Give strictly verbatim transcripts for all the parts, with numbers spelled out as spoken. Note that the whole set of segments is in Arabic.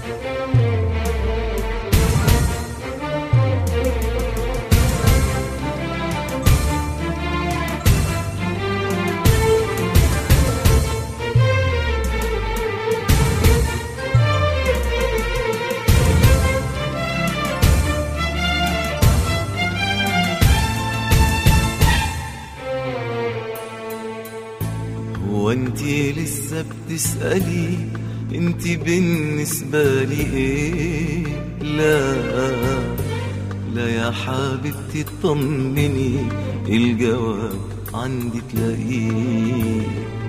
وانتي لسه بتسألي انتي بالنسبة لي ايه؟ لا لا يا حبيبتي اطمني، الجواب عندي تلاقيه.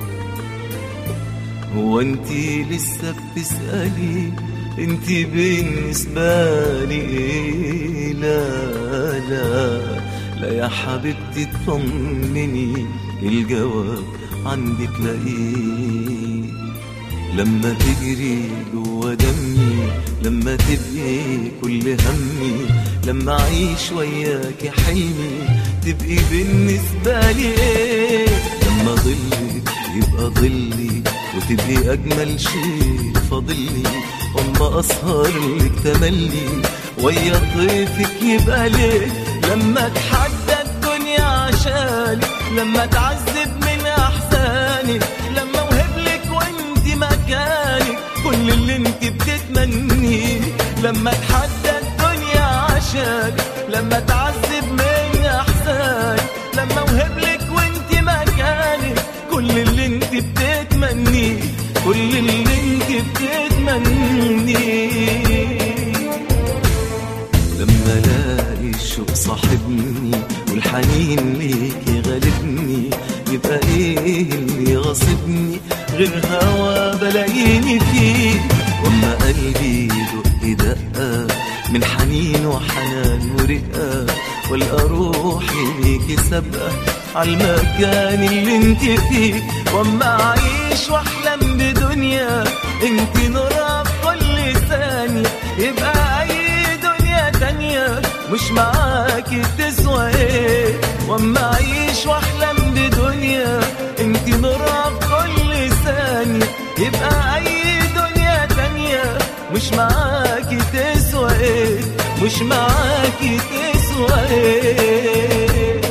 هو انتي لسه بتسألي انتي بالنسبة لي ايه؟ لا لا لا يا حبيبتي اطمني، الجواب عندي تلاقيه. لما تجري جوا دمي، لما تبقي كل همي، لما اعيش وياكي حلمي، تبقي بالنسبة لي ايه؟ لما ظلك يبقى ظلي، وتبقي اجمل شيء فاضلي، اما اسهر لك تملي ويا طيفك يبقى ليه؟ لما اتحدى الدنيا عشاني، لما اتعذب من احزاني، لما اوهبلك وانت مكاني كل اللي انت بتتمنيه. لما اتحدى الدنيا عشاني، لما اتعذب من احزاني، لما اوهبلك وانت مكاني كل اللي انت بتتمنيه، كل اللي انت بتتمنيه. لما الاقي الشوق صاحبني والحنين ليكي غالبني، يبقى ايه اللي غاصبني غير هوا بلاقيني فيه؟ واما قلبي يدق دقه من حنين وحنان ورقه، والقى روحي ليكي سابقه عالمكان اللي انت فيه. واما اعيش واحلم بدنيا انت نورها في كل ثانيه، يبقى اي دنيا تانيه مش معاكي تسوى ايه؟ واما اعيش واحلم بدنيا انت نورها في كل ثانيه، يبقى اي دنيا تانيه مش معاكي تسوى ايه؟ مش معاكي تسوى ايه؟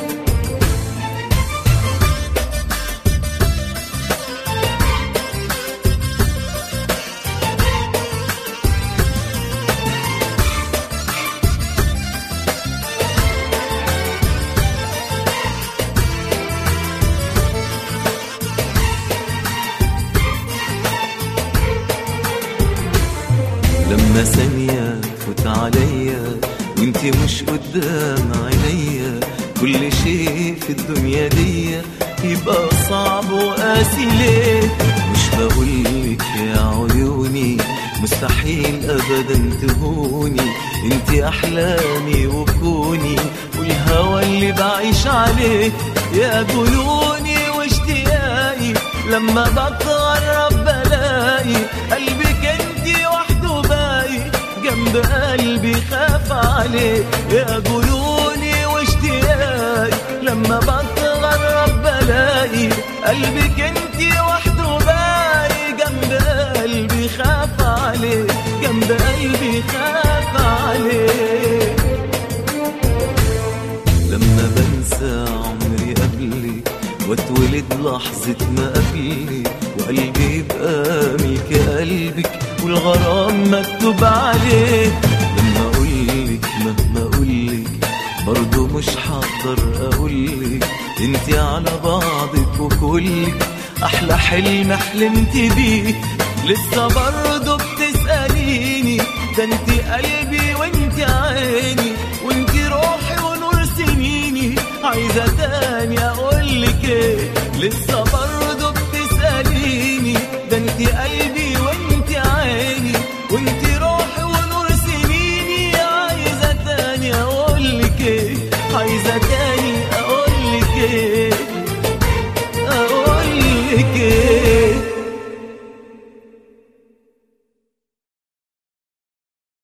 لما ثانية تفوت عليا وانتي مش قدام عينيا، كل شيء في الدنيا دي يبقى صعب وقاسي ليه؟ مش بقولك يا عيوني مستحيل ابدا تهوني، انتي احلامي وكوني والهوى اللي بعيش عليه. يا جنوني واشتياقي لما بتغرب بلاقي قلبك انتي وحده باقي جنب قلبي خاف عليه. يا جنوني واشتياقي لما بتغرب بلاقي قلبك انتي وحده باقي جنب قلبي خاف عليه، جنب قلبي خاف عليه. لما بنسى عمري قبلك واتولد لحظة ما قبلك، وقلبي يبقى ملك قلبك والغرام مكتوب عليه. لما اقولك مهما اقولك برضو مش هقدر اقولك، انتي على بعضك وكلك احلى حلم حلمت بيه. لسه برضو بتسأليني، ده انتي قلبي وانتي عيني وانتي روحي ونور سنيني، عايزة تاني اقولك ايه؟ لسه برضو